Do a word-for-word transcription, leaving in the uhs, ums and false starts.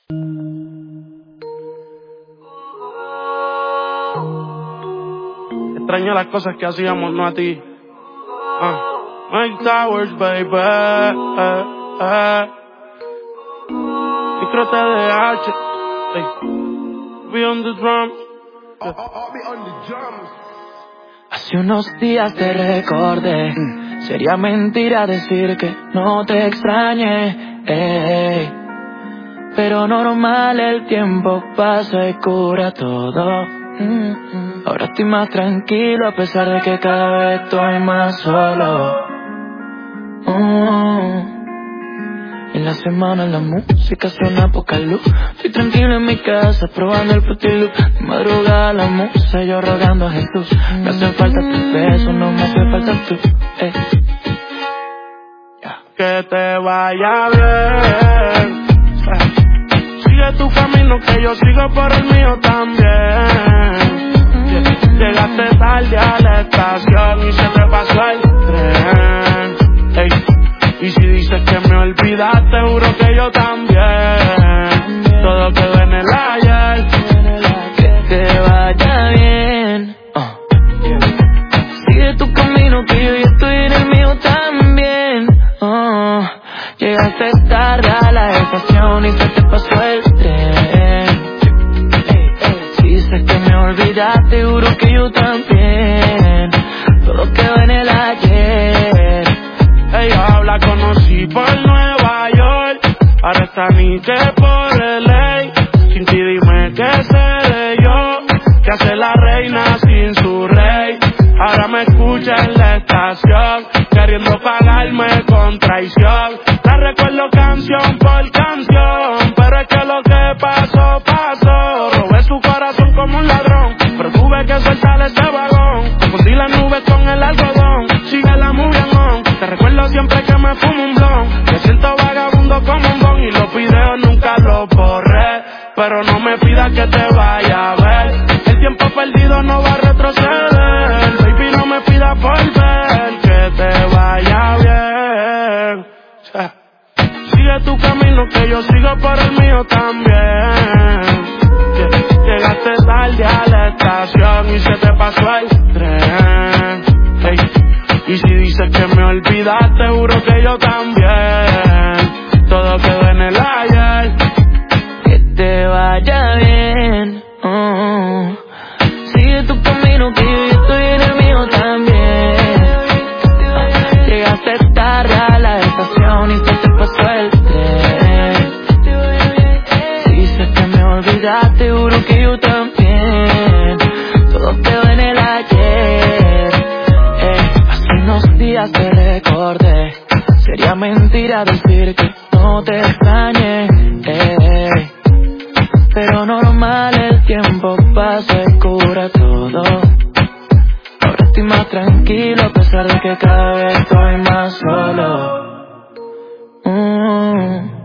Extraño las cosas que hacíamos, no a ti. Ah. Mike Towers, baby. Eh, eh. Micro T D H. Hey. Be on the drums. I'll, I'll be on the drums. Hace unos días te recordé. Mm. Sería mentira decir que no te extrañé. Ey. Pero normal, el tiempo pasa y cura todo. Mm-hmm. Ahora estoy más tranquilo a pesar de que cada vez estoy más solo. Mm. En la semana la música suena poca luz. Estoy tranquilo en mi casa probando el Fruity Loop. De madrugada la musa, yo rogando a Jesús. Me hacen falta tus besos, no me hace falta tú. Eh. Yeah. Que te vaya bien. Sigue tu camino que yo sigo por el mío también. Llegaste tarde a la estación y se te pasó el tren. Ey. Y si dices que me olvidaste, juro que yo también. Todo quedó en el ayer. Que te vaya bien. uh. Sigue tu camino que yo ya estoy en el mío también. uh. Llegaste tarde a la estación y se te pasó el tren. Si dices que me olvidaste, juro que yo también. Todo quedó en el ayer. Ella la conocí por Nueva York. Ahora está ni que por L A. Sin ti dime qué seré yo. Que hace la reina sin su rey. Ahora me escucha en la estación, queriendo pagarme con traición. La recuerdo canción por canción, pero es que lo que pasó, pasó. Robé su corazón como un ladrón, pero tuve que soltar ese vagón. Confundí las nubes con el algodón, sigue la moving on. Te recuerdo siempre que me fumo un blon. Me siento vagabundo como un don y los videos nunca los borré. Pero no me pidas que te vaya a ver, el tiempo perdido no va a retroceder. Baby, no me pidas volver, que te vaya bien. Sigue tu camino que yo sigo por el mío también. Llegaste tarde a la estación y se te pasó el tren. Hey. Y si dices que me olvidaste, juro que yo también. Todo quedó en el ayer. Que te vaya bien. uh. Sigue tu camino que yo ya estoy en el mío también. uh. Llegaste tarde a la estación y se te pasó el tren. Si dices que me olvidaste, juro que yo también. Todo quedó en el ayer. eh. Hace unos días te recordé. Sería mentira decir que no te extrañé. eh. Pero normal, el tiempo pasa y cura todo. Ahora estoy más tranquilo a pesar de que cada vez estoy más solo. mm.